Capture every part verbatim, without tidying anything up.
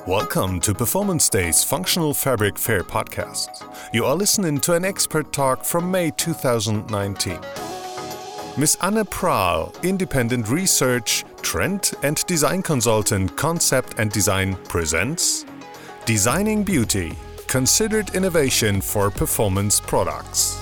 Welcome to Performance Day's Functional Fabric Fair podcast. You are listening to an expert talk from May two thousand nineteen. Miss Anne Prahl, independent research, trend and design consultant, Concept and Design presents Designing Beauty, Considered Innovation for Performance Products.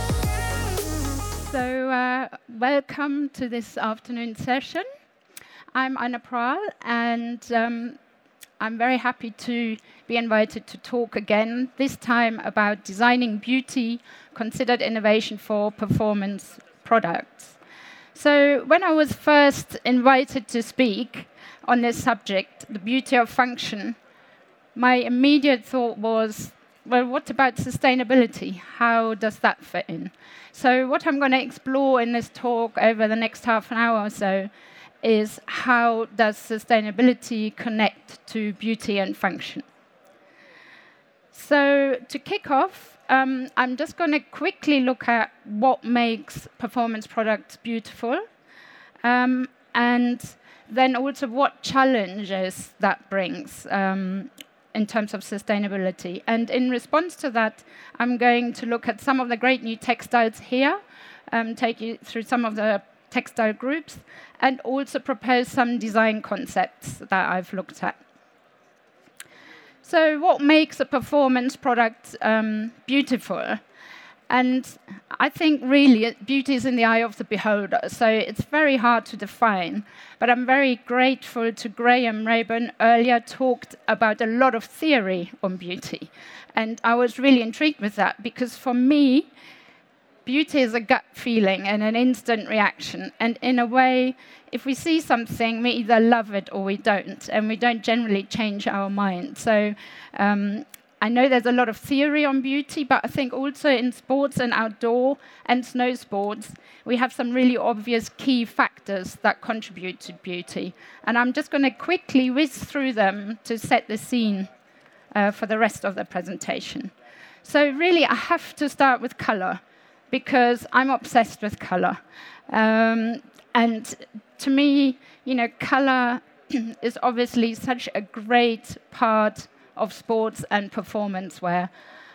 So, uh, welcome to this afternoon session. I'm Anne Prahl, and um, I'm very happy to be invited to talk again, this time about designing beauty, considered innovation for performance products. So when I was first invited to speak on this subject, the beauty of function, my immediate thought was, well, what about sustainability? How does that fit in? So what I'm going to explore in this talk over the next half an hour or so is how does sustainability connect to beauty and function. So to kick off, um, I'm just going to quickly look at what makes performance products beautiful, um, and then also what challenges that brings um, in terms of sustainability. And in response to that, I'm going to look at some of the great new textiles here, um, take you through some of the textile groups, and also propose some design concepts that I've looked at. So what makes a performance product um, beautiful? And I think really beauty is in the eye of the beholder, so it's very hard to define. But I'm very grateful to Graham Rayburn, earlier talked about a lot of theory on beauty. And I was really intrigued with that, because for me, beauty is a gut feeling and an instant reaction. And in a way, if we see something, we either love it or we don't. And we don't generally change our mind. So um, I know there's a lot of theory on beauty, but I think also in sports and outdoor and snow sports, we have some really obvious key factors that contribute to beauty. And I'm just going to quickly whiz through them to set the scene uh, for the rest of the presentation. So really, I have to start with color, because I'm obsessed with color. Um, and to me, you know, color is obviously such a great part of sports and performance wear.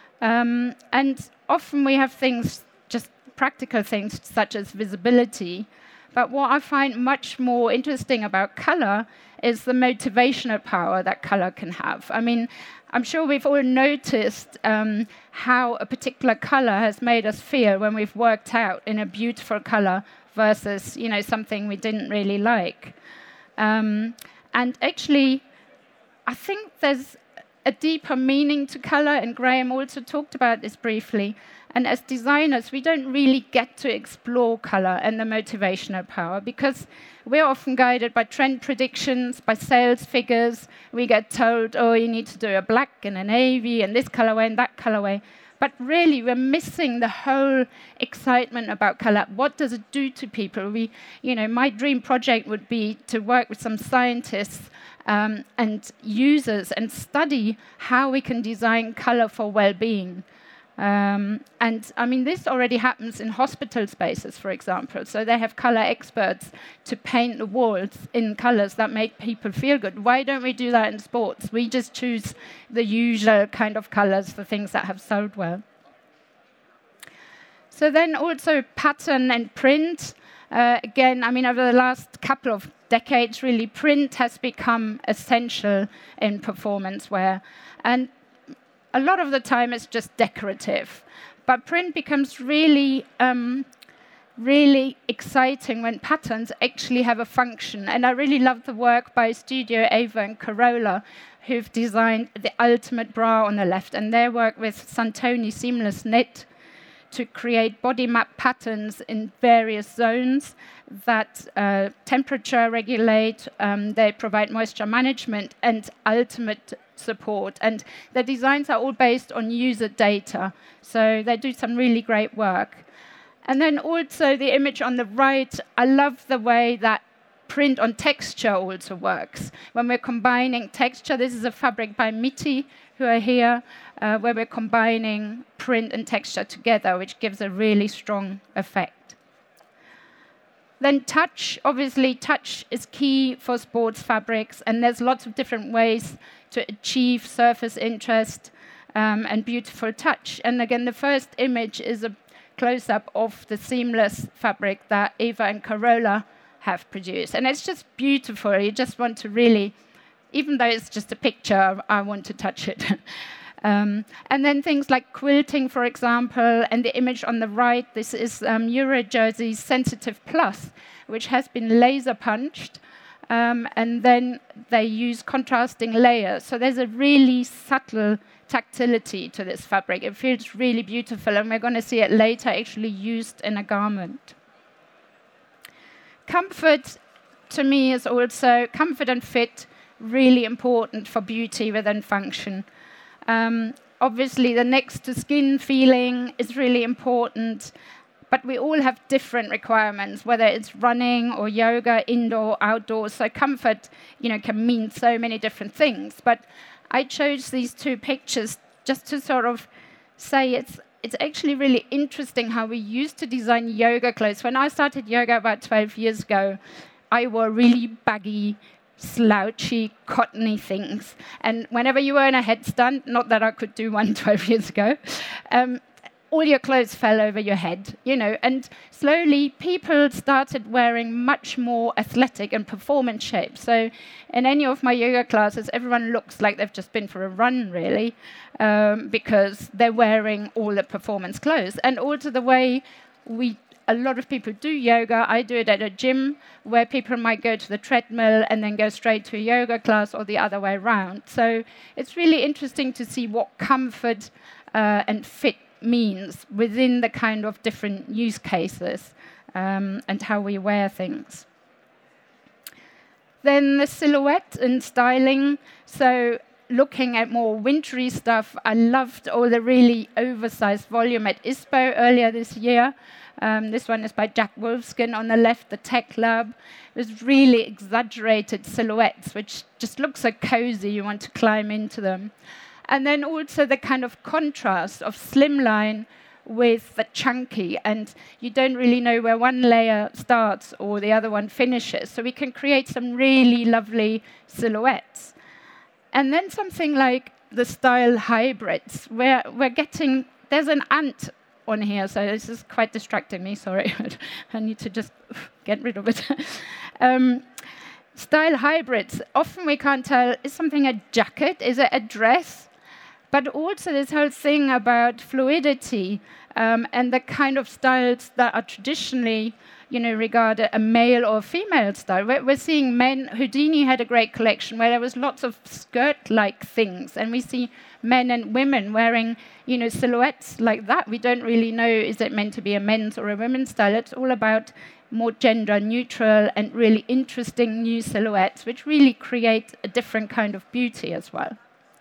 Um, and often we have things, just practical things, such as visibility. But what I find much more interesting about color is the motivational power that color can have. I mean, I'm sure we've all noticed um, how a particular color has made us feel when we've worked out in a beautiful color versus, you know, something we didn't really like. Um, and actually, I think there's a deeper meaning to color, and Graham also talked about this briefly. And as designers, we don't really get to explore color and the motivational power, because we're often guided by trend predictions, by sales figures. We get told, oh, you need to do a black and a navy and this colorway and that colorway. But really, we're missing the whole excitement about color. What does it do to people? We, you know, my dream project would be to work with some scientists um, and users and study how we can design color for well-being. Um, and I mean, this already happens in hospital spaces, for example. So they have color experts to paint the walls in colors that make people feel good. Why don't we do that in sports? We just choose the usual kind of colors for things that have sold well. So then also pattern and print. Uh, again, I mean, over the last couple of decades, really, print has become essential in performance wear. And a lot of the time it's just decorative, but print becomes really, um, really exciting when patterns actually have a function. And I really love the work by Studio Ava and Corolla, who've designed the ultimate bra on the left, and their work with Santoni Seamless Knit to create body map patterns in various zones that uh, temperature regulate, um, they provide moisture management and ultimate support. And the designs are all based on user data, so they do some really great work. And then also the image on the right, I love the way that print on texture also works. When we're combining texture, this is a fabric by Miti, who are here, uh, where we're combining print and texture together, which gives a really strong effect. Then touch, obviously touch is key for sports fabrics, and there's lots of different ways to achieve surface interest um, and beautiful touch. And again, the first image is a close-up of the seamless fabric that Eva and Carola have produced. And it's just beautiful. You just want to really, even though it's just a picture, I want to touch it. Um, and then things like quilting, for example, and the image on the right, this is um, Eurojersey's Sensitive Plus, which has been laser punched, um, and then they use contrasting layers. So there's a really subtle tactility to this fabric. It feels really beautiful, and we're going to see it later actually used in a garment. Comfort, to me, is also comfort and fit, really important for beauty within function. Um, obviously, the next-to-skin feeling is really important, but we all have different requirements, whether it's running or yoga, indoor, outdoors. So comfort, you know, can mean so many different things. But I chose these two pictures just to sort of say it's it's actually really interesting how we used to design yoga clothes. When I started yoga about twelve years ago, I wore really baggy, slouchy, cottony things. And whenever you were in a headstand, not that I could do one twelve years ago, um, all your clothes fell over your head, you know. And slowly, people started wearing much more athletic and performance shapes. So in any of my yoga classes, everyone looks like they've just been for a run, really, um, because they're wearing all the performance clothes. And also the way we A lot of people do yoga. I do it at a gym where people might go to the treadmill and then go straight to a yoga class or the other way around. So it's really interesting to see what comfort uh, and fit means within the kind of different use cases um, and how we wear things. Then the silhouette and styling. So looking at more wintry stuff, I loved all the really oversized volume at ISPO earlier this year. Um, this one is by Jack Wolfskin on the left, the Tech Lab. There's really exaggerated silhouettes, which just look so cozy, you want to climb into them. And then also the kind of contrast of slimline with the chunky, and you don't really know where one layer starts or the other one finishes. So we can create some really lovely silhouettes. And then something like the style hybrids, where we're getting, there's an ant on here, so this is quite distracting me, sorry. I need to just get rid of it. um, style hybrids, often we can't tell, is something a jacket, is it a dress? But also this whole thing about fluidity um, and the kind of styles that are traditionally, you know, regarded a male or female style. We're, we're seeing men, Houdini had a great collection where there was lots of skirt-like things, and we see men and women wearing, you know, silhouettes like that. We don't really know, is it meant to be a men's or a women's style? It's all about more gender neutral and really interesting new silhouettes, which really create a different kind of beauty as well.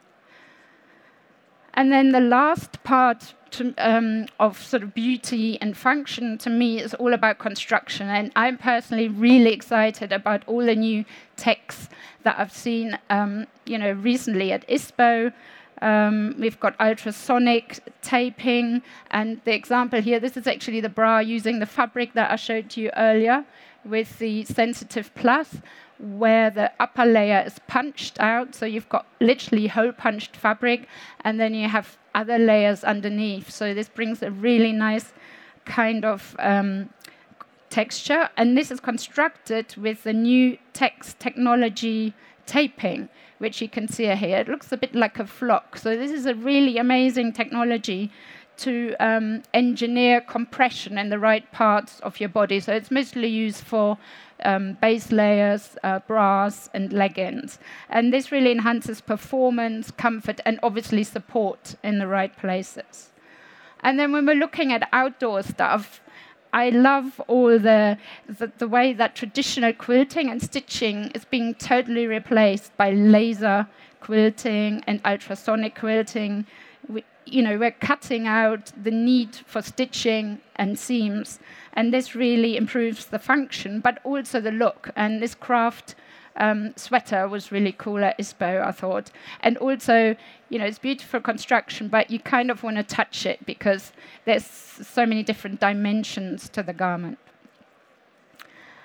And then the last part to, um, of sort of beauty and function to me is all about construction. And I'm personally really excited about all the new techs that I've seen, um, you know, recently at ISPO. Um, we've got ultrasonic taping, and the example here, this is actually the bra using the fabric that I showed to you earlier with the Sensitive Plus, where the upper layer is punched out, so you've got literally hole-punched fabric, and then you have other layers underneath. So this brings a really nice kind of um, texture, and this is constructed with the new Tex technology taping, which you can see here. It looks a bit like a flock. So this is a really amazing technology to um, engineer compression in the right parts of your body. So it's mostly used for um, base layers, uh, bras, and leggings. And this really enhances performance, comfort, and obviously support in the right places. And then when we're looking at outdoor stuff, I love all the, the the way that traditional quilting and stitching is being totally replaced by laser quilting and ultrasonic quilting. We, you know, we're cutting out the need for stitching and seams, and this really improves the function, but also the look. And this craft um, sweater was really cool at ISPO, I thought. And also, you know, it's beautiful construction, but you kind of want to touch it because there's so many different dimensions to the garment.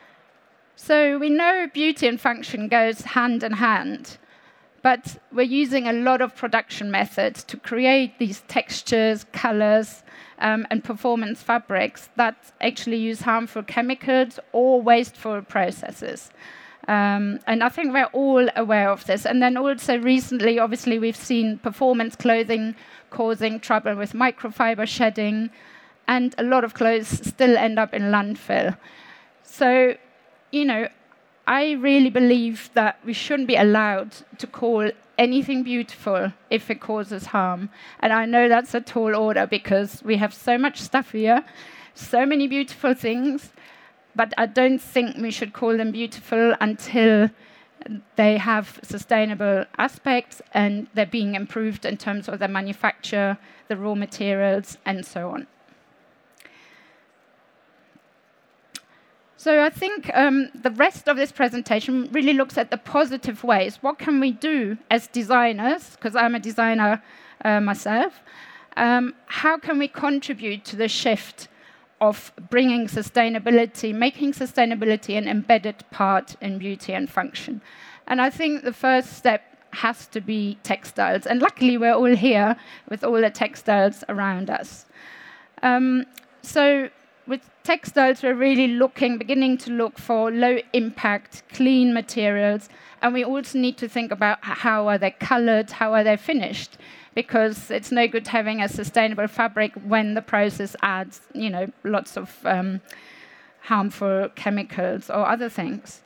So we know beauty and function goes hand in hand, but we're using a lot of production methods to create these textures, colors, um, and performance fabrics that actually use harmful chemicals or wasteful processes. Um, and I think we're all aware of this. And then also recently, obviously, we've seen performance clothing causing trouble with microfiber shedding, and a lot of clothes still end up in landfill. So, you know, I really believe that we shouldn't be allowed to call anything beautiful if it causes harm. And I know that's a tall order because we have so much stuff here, so many beautiful things, but I don't think we should call them beautiful until they have sustainable aspects and they're being improved in terms of the manufacture, the raw materials, and so on. So I think um, the rest of this presentation really looks at the positive ways. What can we do as designers, because I'm a designer uh, myself, um, how can we contribute to the shift of bringing sustainability, making sustainability an embedded part in beauty and function? And I think the first step has to be textiles. And luckily, we're all here with all the textiles around us. Um, so with textiles, we're really looking, beginning to look for low-impact, clean materials. And we also need to think about how are they colored, how are they finished, because it's no good having a sustainable fabric when the process adds, you know, lots of um, harmful chemicals or other things.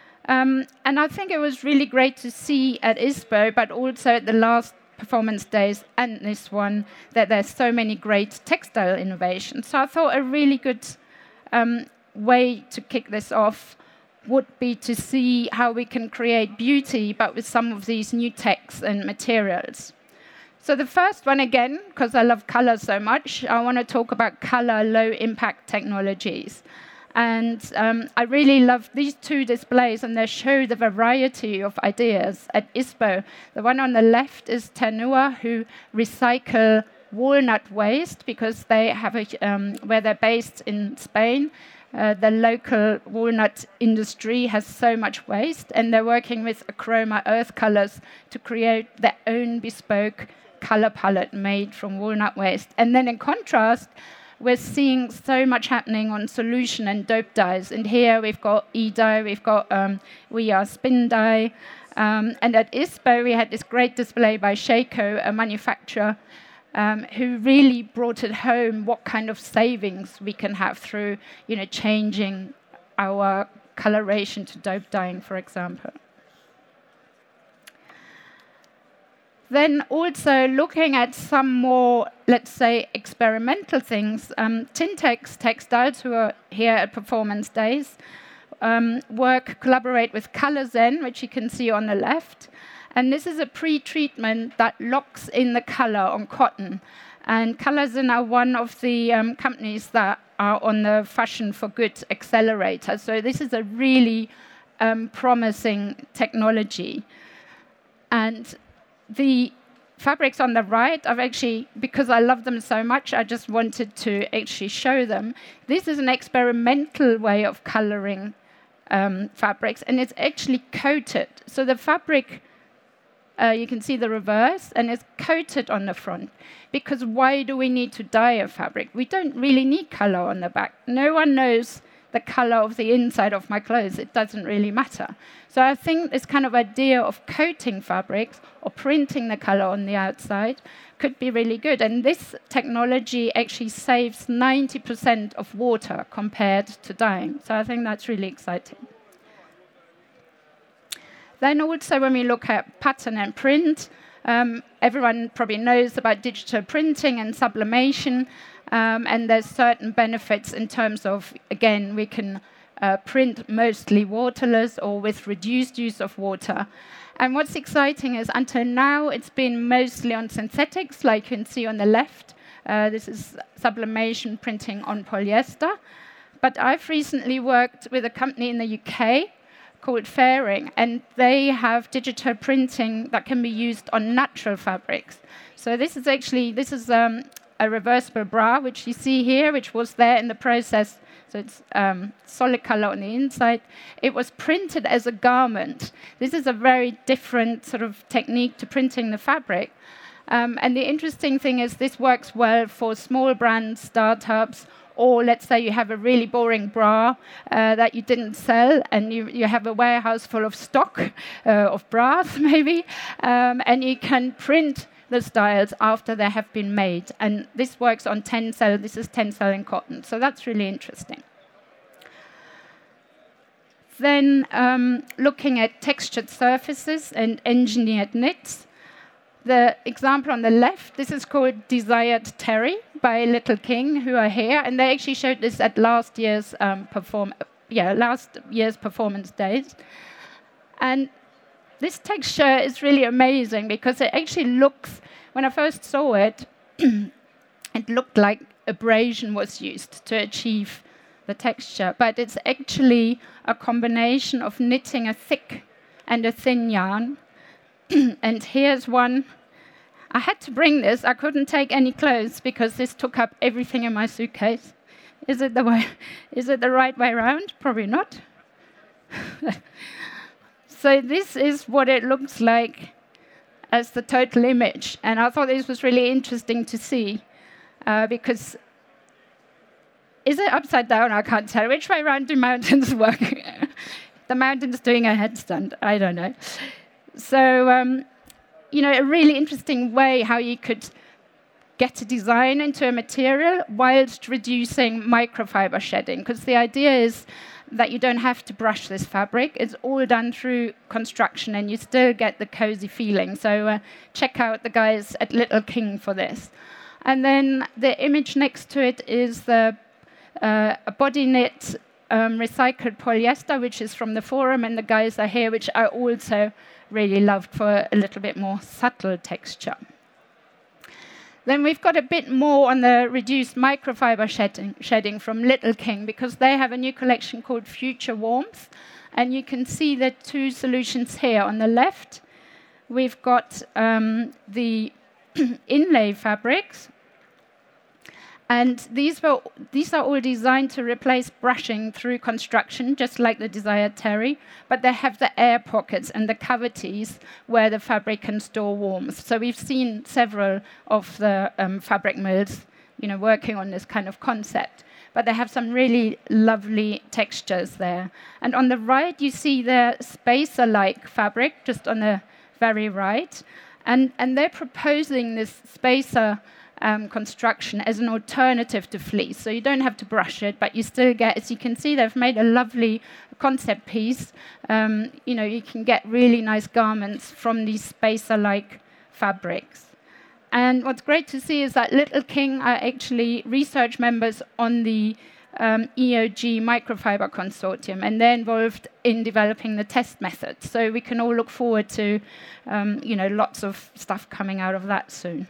Um, and I think it was really great to see at ISPO, but also at the last performance days and this one, that there's so many great textile innovations. So I thought a really good um, way to kick this off would be to see how we can create beauty, but with some of these new techs and materials. So the first one, again, because I love color so much, I want to talk about color low-impact technologies. And um, I really love these two displays, and they show the variety of ideas at ISPO. The one on the left is Ternua, who recycle walnut waste because they have a, um, where they're based in Spain. Uh, the local walnut industry has so much waste, and they're working with Achroma Earth Colors to create their own bespoke color palette made from walnut waste. And then in contrast, we're seeing so much happening on solution and dope dyes. And here we've got e-dye, we've got um, We Are Spin Dye. Um, and at ISPO, we had this great display by Shaco, a manufacturer, um, who really brought it home what kind of savings we can have through, you know, changing our coloration to dope dyeing, for example. Then also looking at some more, let's say, experimental things. Um, Tintex Textiles, who are here at Performance Days, um, work, collaborate with ColorZen, which you can see on the left. And this is a pre-treatment that locks in the color on cotton. And ColorZen are one of the um, companies that are on the Fashion for Good accelerator. So this is a really um, promising technology. And the fabrics on the right, I've actually, because I love them so much, I just wanted to actually show them. This is an experimental way of coloring um, fabrics, and it's actually coated. So the fabric, uh, you can see the reverse, and it's coated on the front. Because why do we need to dye a fabric? We don't really need color on the back. No one knows the color of the inside of my clothes. It doesn't really matter. So I think this kind of idea of coating fabrics or printing the color on the outside could be really good. And this technology actually saves ninety percent of water compared to dyeing. So I think that's really exciting. Then also when we look at pattern and print, um, everyone probably knows about digital printing and sublimation. Um, and there's certain benefits in terms of, again, we can uh, print mostly waterless or with reduced use of water. And what's exciting is until now, it's been mostly on synthetics, like you can see on the left. Uh, this is sublimation printing on polyester. But I've recently worked with a company in the U K called Fairing, and they have digital printing that can be used on natural fabrics. So this is actually, this is um, a reversible bra, which you see here, which was there in the process. So it's um, solid color on the inside. It was printed as a garment. This is a very different sort of technique to printing the fabric. Um, and the interesting thing is this works well for small brands, startups, or let's say you have a really boring bra uh, that you didn't sell, and you, you have a warehouse full of stock uh, of bras, maybe, um, and you can print the styles after they have been made. And this works on Tencel. This is Tencel in cotton. So that's really interesting. Then um, looking at textured surfaces and engineered knits. The example on the left, this is called Desired Terry by Little King, who are here. And they actually showed this at last year's um, perform yeah, last year's performance days. And this texture is really amazing because it actually looks, when I first saw it, it looked like abrasion was used to achieve the texture. But it's actually a combination of knitting a thick and a thin yarn. And here's one. I had to bring this. I couldn't take any clothes because this took up everything in my suitcase. Is it the way? Is it the right way around? Probably not. So this is what it looks like as the total image. And I thought this was really interesting to see uh, because is it upside down? I can't tell. Which way around do mountains work? The mountain's doing a headstand. I don't know. So, um, you know, a really interesting way how you could get a design into a material whilst reducing microfiber shedding. Because the idea is that you don't have to brush this fabric. It's all done through construction, and you still get the cozy feeling. So uh, check out the guys at Little King for this. And then the image next to it is the uh, a body knit um, recycled polyester, which is from the forum, and the guys are here, which I also really loved for a little bit more subtle texture. Then we've got a bit more on the reduced microfiber shedding, shedding from Little King, because they have a new collection called Future Warmth. And you can see the two solutions here. On the left, we've got um, the inlay fabrics. And these, were, these are all designed to replace brushing through construction, just like the Desired Terry, but they have the air pockets and the cavities where the fabric can store warmth. So we've seen several of the um, fabric mills, you know, working on this kind of concept, but they have some really lovely textures there. And on the right, you see the spacer-like fabric, just on the very right, and, and they're proposing this spacer Um, construction as an alternative to fleece. So you don't have to brush it, but you still get, as you can see, they've made a lovely concept piece. Um, you know, you can get really nice garments from these spacer-like fabrics. And what's great to see is that Little King are actually research members on the um, E O G Microfiber Consortium, and they're involved in developing the test methods. So we can all look forward to, um, you know, lots of stuff coming out of that soon.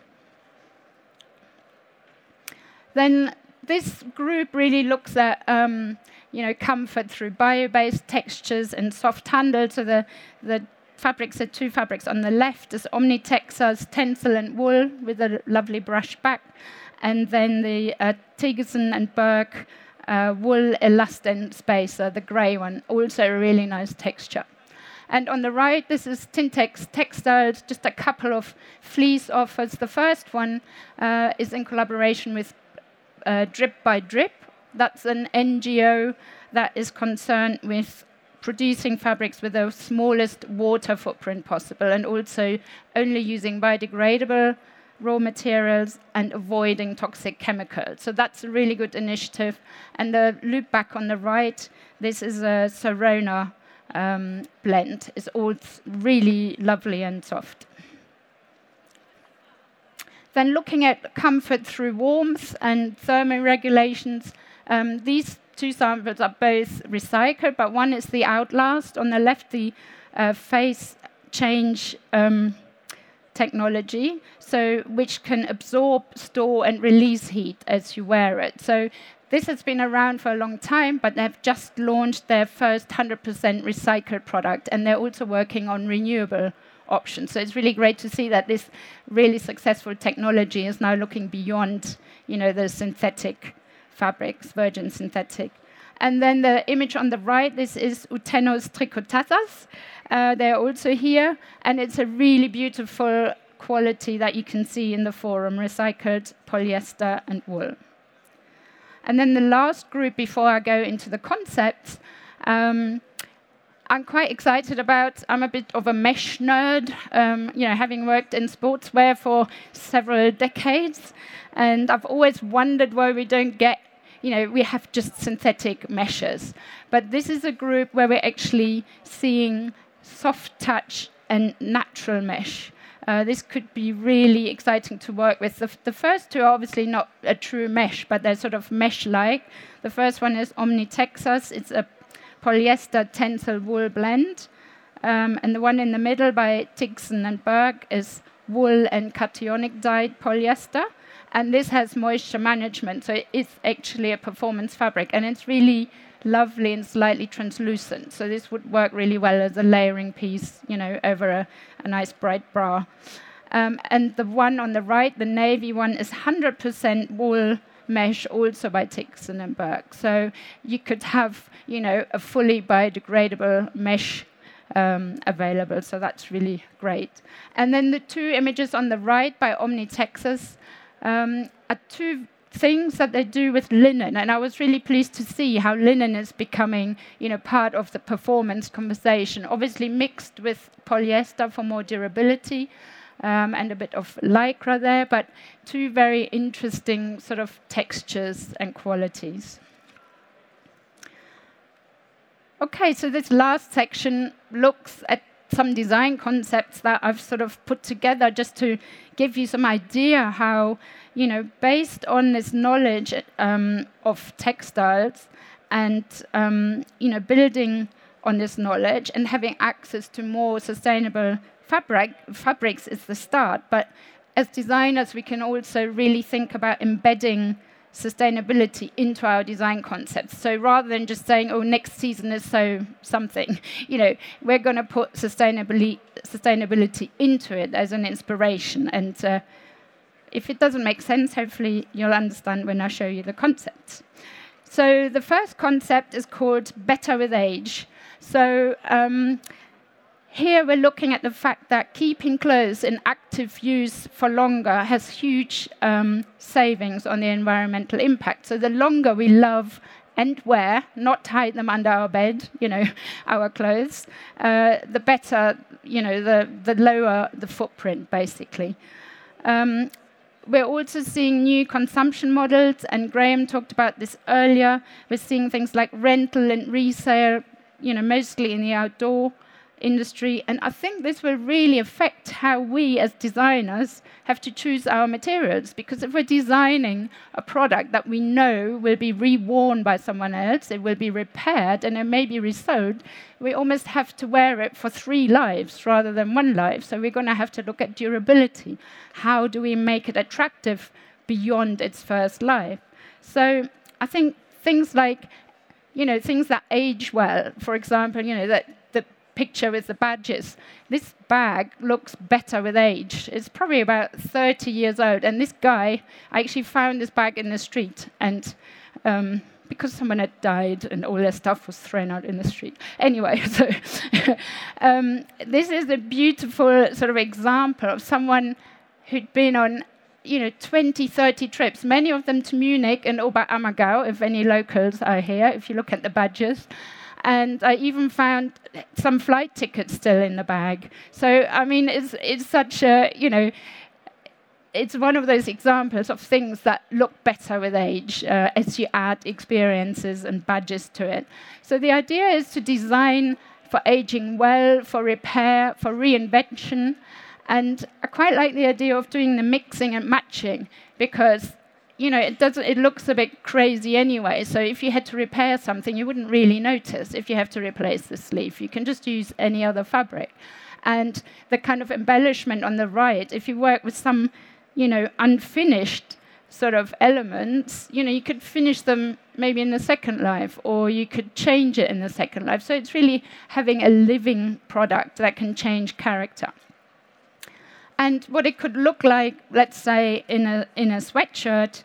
Then this group really looks at, um, you know, comfort through bio-based textures and soft handle. So the, the fabrics are two fabrics. On the left is Omnitexa's Tencel and Wool with a lovely brush back. And then the uh, Tigerson and Burke uh, Wool Elastin Spacer, the grey one, also a really nice texture. And on the right, this is Tintex Textiles, just a couple of fleece offers. The first one uh, is in collaboration with Uh, Drip by Drip. That's an N G O that is concerned with producing fabrics with the smallest water footprint possible, and also only using biodegradable raw materials and avoiding toxic chemicals. So that's a really good initiative. And the loop back on the right, this is a Sorona um, blend. It's all really lovely and soft. Then looking at comfort through warmth and thermoregulations, um, these two samples are both recycled, but one is the Outlast. On the left, the uh, phase change um, technology, so which can absorb, store, and release heat as you wear it. So this has been around for a long time, but they've just launched their first one hundred percent recycled product, and they're also working on renewable options. So it's really great to see that this really successful technology is now looking beyond, you know, the synthetic fabrics, virgin synthetic. And then the image on the right, this is Utenos tricotatas. Uh, they're also here, and it's a really beautiful quality that you can see in the forum, recycled polyester and wool. And then the last group before I go into the concepts, um, I'm quite excited about. I'm a bit of a mesh nerd, um, you know, having worked in sportswear for several decades, and I've always wondered why we don't get, you know, we have just synthetic meshes. But this is a group where we're actually seeing soft touch and natural mesh. Uh, this could be really exciting to work with. The, the first two are obviously not a true mesh, but they're sort of mesh-like. The first one is Omni Texas. It's a polyester tensile wool blend. Um, and the one in the middle by Tigson and Berg is wool and cationic dyed polyester. And this has moisture management, so it's actually a performance fabric. And it's really lovely and slightly translucent. So this would work really well as a layering piece, you know, over a, a nice bright bra. Um, and the one on the right, the navy one, is one hundred percent wool mesh, also by Tigson and Berg. So you could have, you know, a fully biodegradable mesh um, available. So that's really great. And then the two images on the right by Omni Texas um, are two things that they do with linen, and I was really pleased to see how linen is becoming, you know, part of the performance conversation. Obviously mixed with polyester for more durability, um, and a bit of lycra there, but two very interesting sort of textures and qualities. Okay, so this last section looks at some design concepts that I've sort of put together just to give you some idea how, you know, based on this knowledge um, of textiles and, um, you know, building on this knowledge and having access to more sustainable fabric, fabrics is the start. But as designers, we can also really think about embedding sustainability into our design concepts. So rather than just saying, oh, next season is so something, you know, we're going to put sustainability, sustainability into it as an inspiration. And uh, if it doesn't make sense, hopefully you'll understand when I show you the concepts. So the first concept is called Better with Age. So um, here we're looking at the fact that keeping clothes in active use for longer has huge um, savings on the environmental impact. So the longer we love and wear, not hide them under our bed, you know, our clothes, uh, the better, you know, the, the lower the footprint, basically. Um, We're also seeing new consumption models, and Graham talked about this earlier. We're seeing things like rental and resale, you know, mostly in the outdoor industry. And I think this will really affect how we as designers have to choose our materials, because if we're designing a product that we know will be reworn by someone else, it will be repaired, and it may be resold, we almost have to wear it for three lives rather than one life. So we're going to have to look at durability. How do we make it attractive beyond its first life? So I think things like, you know, things that age well, for example, you know, that picture with the badges. This bag looks better with age. It's probably about thirty years old. And this guy, I actually found this bag in the street. And um, because someone had died and all their stuff was thrown out in the street. Anyway, so um, this is a beautiful sort of example of someone who'd been on, you know, twenty, thirty trips, many of them to Munich and Oberammergau, if any locals are here, if you look at the badges. And I even found some flight tickets still in the bag. So, I mean, it's it's such a, you know, it's one of those examples of things that look better with age uh, as you add experiences and badges to it. So the idea is to design for aging well, for repair, for reinvention. And I quite like the idea of doing the mixing and matching, because you know, it doesn't. It looks a bit crazy anyway. So if you had to repair something, you wouldn't really notice. If you have to replace the sleeve, you can just use any other fabric. And the kind of embellishment on the right, if you work with some, you know, unfinished sort of elements, you know, you could finish them maybe in the second life, or you could change it in the second life. So it's really having a living product that can change character. And what it could look like, let's say, in a in a sweatshirt,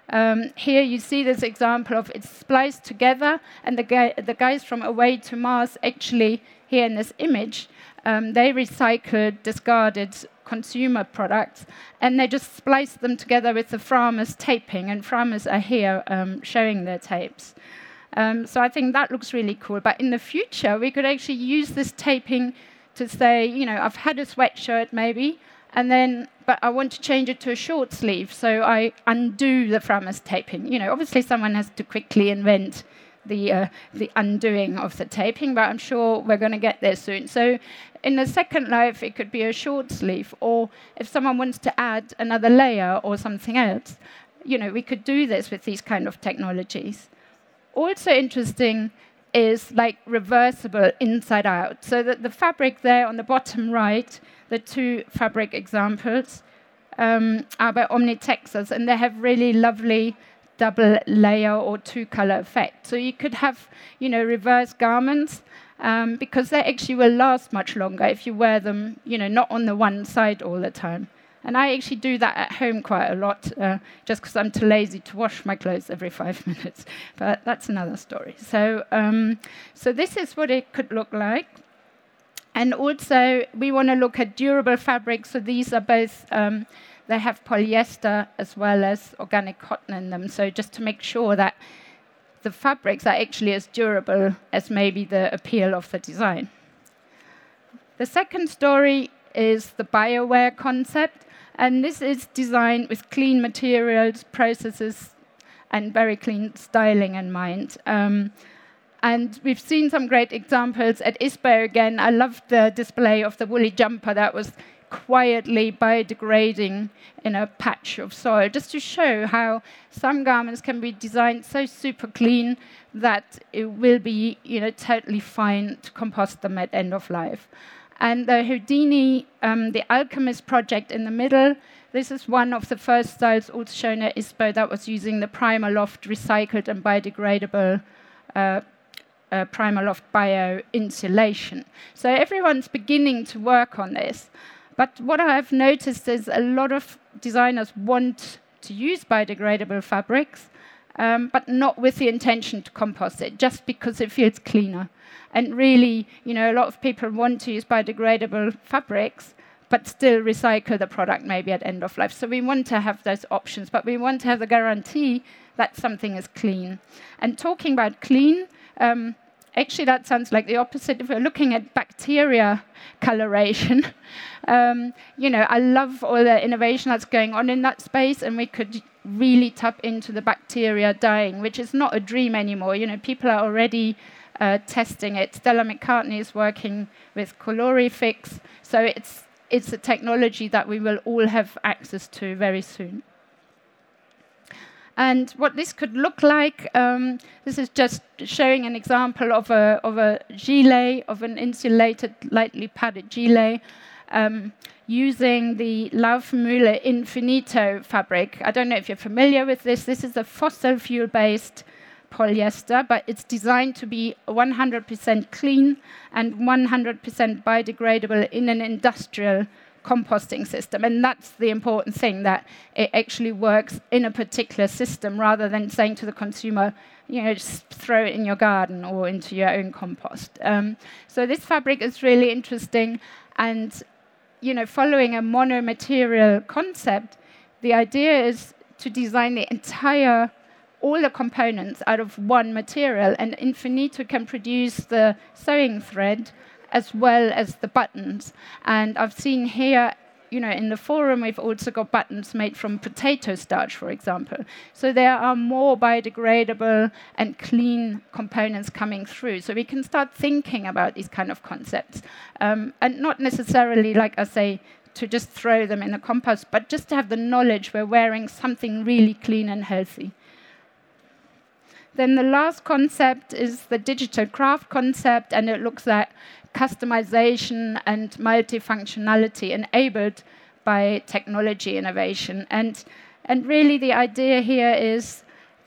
Um, here you see this example of it's spliced together, and the, guy, the guys from Away to Mars actually, here in this image, um, they recycled discarded consumer products, and they just spliced them together with the Framus taping, and Framus are here um, showing their tapes. Um, so I think that looks really cool. But in the future, we could actually use this taping to say, you know, I've had a sweatshirt maybe, and then, but I want to change it to a short sleeve, so I undo the Framus taping. You know, obviously someone has to quickly invent the uh, the undoing of the taping, but I'm sure we're going to get there soon. So in the second life, it could be a short sleeve, or if someone wants to add another layer or something else, you know, we could do this with these kind of technologies. Also interesting is like reversible inside out. So that the fabric there on the bottom right, the two fabric examples, um, are by Omnitexas, and they have really lovely double layer or two color effect. So you could have, you know, reverse garments um, because they actually will last much longer if you wear them, you know, not on the one side all the time. And I actually do that at home quite a lot, uh, just because I'm too lazy to wash my clothes every five minutes. But that's another story. So, um, so this is what it could look like. And also, we want to look at durable fabrics. So these are both, um, they have polyester as well as organic cotton in them. So just to make sure that the fabrics are actually as durable as maybe the appeal of the design. The second story is the BioWare concept. And this is designed with clean materials, processes, and very clean styling in mind. Um, and we've seen some great examples at ISPO again. I loved the display of the woolly jumper that was quietly biodegrading in a patch of soil, just to show how some garments can be designed so super clean that it will be, you know, totally fine to compost them at end of life. And the Houdini, um, the Alchemist project in the middle, this is one of the first styles also shown at ISPO that was using the PrimaLoft recycled and biodegradable uh, uh, PrimaLoft bio insulation. So everyone's beginning to work on this. But what I've noticed is a lot of designers want to use biodegradable fabrics, um, but not with the intention to compost it, just because it feels cleaner. And really, you know, a lot of people want to use biodegradable fabrics, but still recycle the product maybe at end of life. So we want to have those options, but we want to have the guarantee that something is clean. And talking about clean, um, actually that sounds like the opposite. If we're looking at bacteria coloration, um, you know, I love all the innovation that's going on in that space, and we could really tap into the bacteria dyeing, which is not a dream anymore. You know, people are already Uh, testing it. Stella McCartney is working with Colorifix, so it's it's a technology that we will all have access to very soon. And what this could look like, um, this is just showing an example of a of a gilet, of an insulated, lightly padded gilet, um, using the Laufmühle Infinito fabric. I don't know if you're familiar with this. This is a fossil fuel-based polyester, but it's designed to be one hundred percent clean and one hundred percent biodegradable in an industrial composting system. And that's the important thing, that it actually works in a particular system rather than saying to the consumer, you know, just throw it in your garden or into your own compost. Um, so this fabric is really interesting. And, you know, following a monomaterial concept, the idea is to design the entire all the components out of one material, and Infinito can produce the sewing thread as well as the buttons. And I've seen here, you know, in the forum, we've also got buttons made from potato starch, for example. So there are more biodegradable and clean components coming through. So we can start thinking about these kind of concepts. Um, and not necessarily, like I say, to just throw them in the compost, but just to have the knowledge we're wearing something really clean and healthy. Then the last concept is the digital craft concept, and it looks at customization and multifunctionality enabled by technology innovation. And, and really the idea here is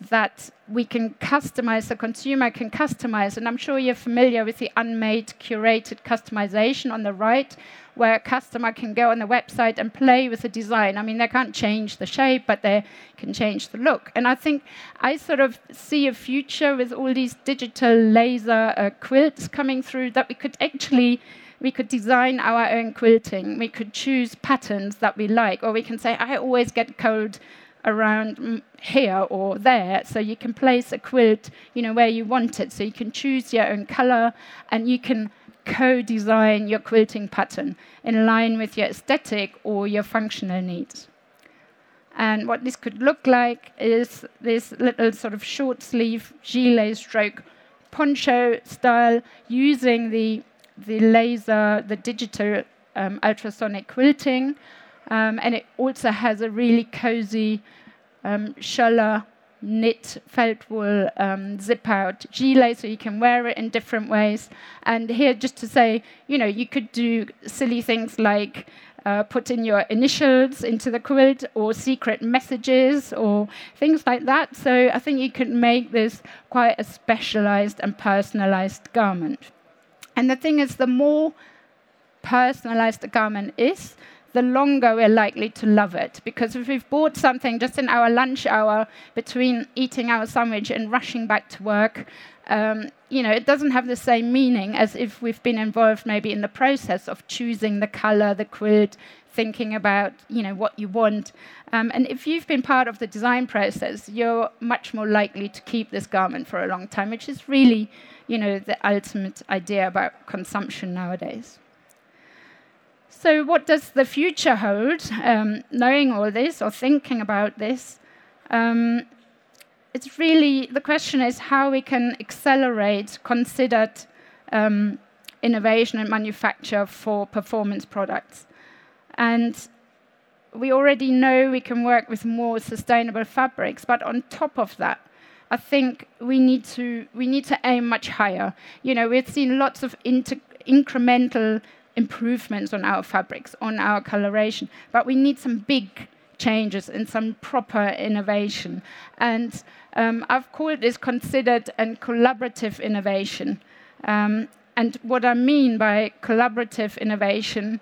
that we can customize, the consumer can customize, and I'm sure you're familiar with the unmade, curated customization on the right, where a customer can go on the website and play with the design. I mean, they can't change the shape, but they can change the look. And I think I sort of see a future with all these digital laser uh, quilts coming through, that we could actually we could design our own quilting. We could choose patterns that we like, or we can say, I always get cold around here or there, so you can place a quilt, you know, where you want it. So you can choose your own color, and you can co-design your quilting pattern in line with your aesthetic or your functional needs. And what this could look like is this little sort of short sleeve gilet stroke poncho style, using the the laser, the digital um, ultrasonic quilting. Um, and it also has a really cozy um, Scholler knit felt wool um, zip out gilet, so you can wear it in different ways. And here, just to say, you know, you could do silly things like uh, put in your initials into the quilt, or secret messages, or things like that. So I think you could make this quite a specialized and personalized garment. And the thing is, the more personalized a garment is, the longer we're likely to love it. Because if we've bought something just in our lunch hour between eating our sandwich and rushing back to work, um, you know, it doesn't have the same meaning as if we've been involved maybe in the process of choosing the color, the quilt, thinking about, you know, what you want. Um, and if you've been part of the design process, you're much more likely to keep this garment for a long time, which is really, you know, the ultimate idea about consumption nowadays. So what does the future hold? Um, knowing all this, or thinking about this, um, it's really, the question is how we can accelerate considered um, innovation and manufacture for performance products. And we already know we can work with more sustainable fabrics, but on top of that, I think we need to we need to aim much higher. You know, we've seen lots of inter- incremental improvements on our fabrics, on our coloration, but we need some big changes and some proper innovation. And um, I've called this considered and collaborative innovation. Um, and what I mean by collaborative innovation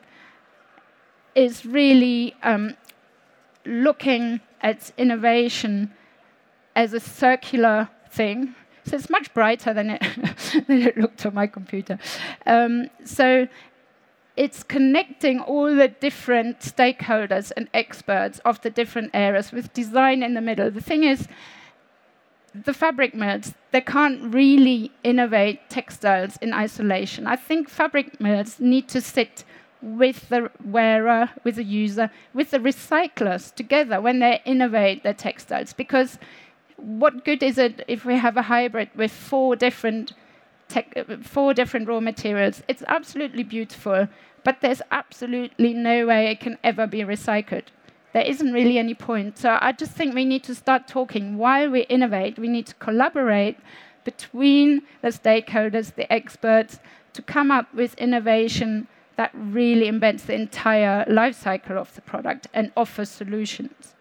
is really um, looking at innovation as a circular thing. So it's much brighter than it, than it looked on my computer. Um, so it's connecting all the different stakeholders and experts of the different areas with design in the middle. The thing is, the fabric mills, they can't really innovate textiles in isolation. I think fabric mills need to sit with the wearer, with the user, with the recyclers together when they innovate their textiles. Because what good is it if we have a hybrid with four different tech, four different raw materials? It's absolutely beautiful, but there's absolutely no way it can ever be recycled. There isn't really any point. So I just think we need to start talking. While we innovate, we need to collaborate between the stakeholders, the experts, to come up with innovation that really embeds the entire life cycle of the product and offers solutions.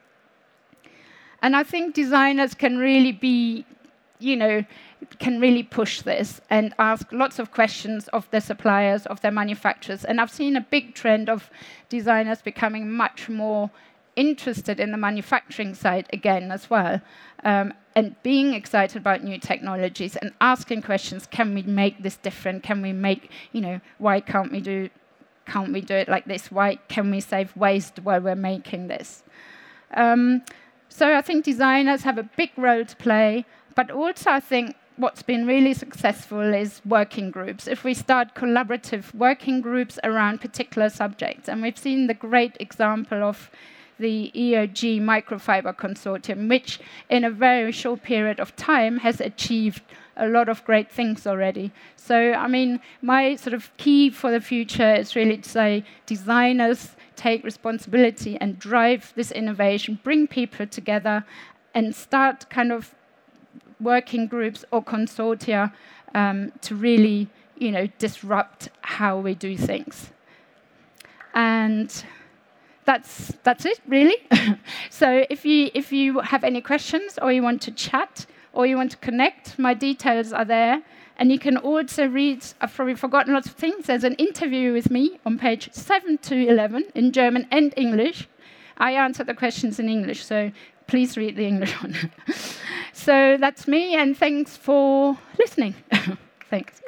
And I think designers can really be, you know, can really push this and ask lots of questions of their suppliers, of their manufacturers. And I've seen a big trend of designers becoming much more interested in the manufacturing side again as well, um, and being excited about new technologies and asking questions. Can we make this different? Can we make, you know, why can't we do, can't we do it like this? Why can we save waste while we're making this? Um, so I think designers have a big role to play, but also I think what's been really successful is working groups. If we start collaborative working groups around particular subjects, and we've seen the great example of the E O G Microfiber Consortium, which in a very short period of time has achieved a lot of great things already. So, I mean, my sort of key for the future is really to say designers take responsibility and drive this innovation, bring people together, and start kind of working groups or consortia um, to really, you know, disrupt how we do things. And that's that's it, really. So if you if you have any questions, or you want to chat, or you want to connect, my details are there. And you can also read, I've probably forgotten lots of things, there's an interview with me on page seven to eleven in German and English. I answer the questions in English, so please read the English one. So that's me, and thanks for listening. Thanks.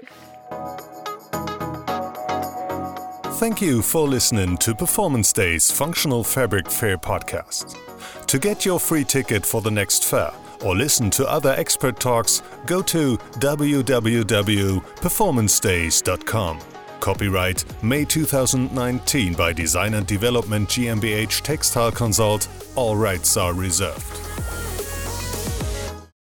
Thank you for listening to Performance Day's Functional Fabric Fair podcast. To get your free ticket for the next fair, or listen to other expert talks, go to w w w dot performance days dot com. Copyright May two thousand nineteen by Design and Development GmbH Textile Consult. All rights are reserved.